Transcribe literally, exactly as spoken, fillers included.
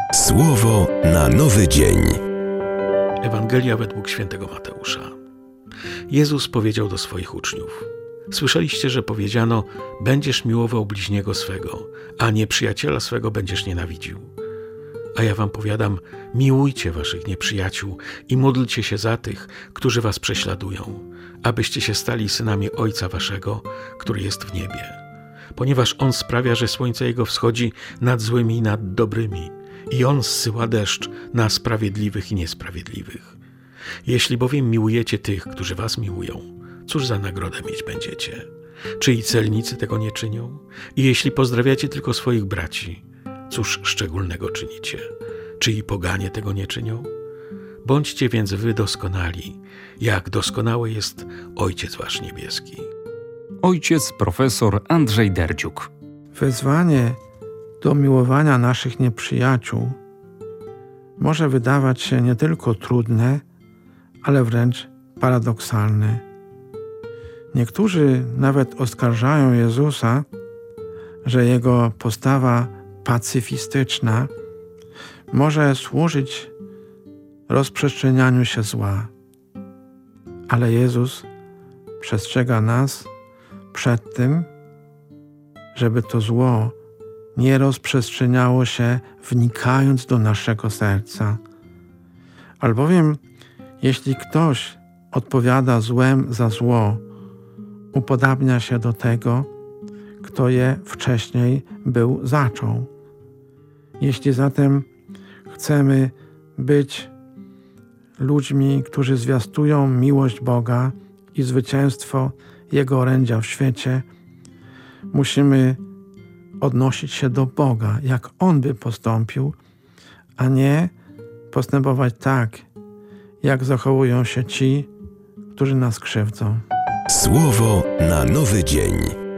Słowo na nowy dzień. Ewangelia według świętego Mateusza. Jezus powiedział do swoich uczniów: Słyszeliście, że powiedziano: będziesz miłował bliźniego swego, a nieprzyjaciela swego będziesz nienawidził. A ja wam powiadam, miłujcie waszych nieprzyjaciół i módlcie się za tych, którzy was prześladują, abyście się stali synami Ojca waszego, który jest w niebie. Ponieważ On sprawia, że słońce Jego wschodzi nad złymi i nad dobrymi, i On zsyła deszcz na sprawiedliwych i niesprawiedliwych. Jeśli bowiem miłujecie tych, którzy was miłują, cóż za nagrodę mieć będziecie? Czy i celnicy tego nie czynią? I jeśli pozdrawiacie tylko swoich braci, cóż szczególnego czynicie? Czy i poganie tego nie czynią? Bądźcie więc wy doskonali, jak doskonały jest Ojciec wasz niebieski. Ojciec profesor Andrzej Derdziuk. Wezwanie do miłowania naszych nieprzyjaciół może wydawać się nie tylko trudne, ale wręcz paradoksalne. Niektórzy nawet oskarżają Jezusa, że Jego postawa pacyfistyczna może służyć rozprzestrzenianiu się zła. Ale Jezus przestrzega nas przed tym, żeby to zło nie rozprzestrzeniało się, wnikając do naszego serca. Albowiem, jeśli ktoś odpowiada złem za zło, upodabnia się do tego, kto je wcześniej był zaczął. Jeśli zatem chcemy być ludźmi, którzy zwiastują miłość Boga i zwycięstwo Jego orędzia w świecie, musimy odnosić się do Boga, jak On by postąpił, a nie postępować tak, jak zachowują się ci, którzy nas krzywdzą. Słowo na nowy dzień.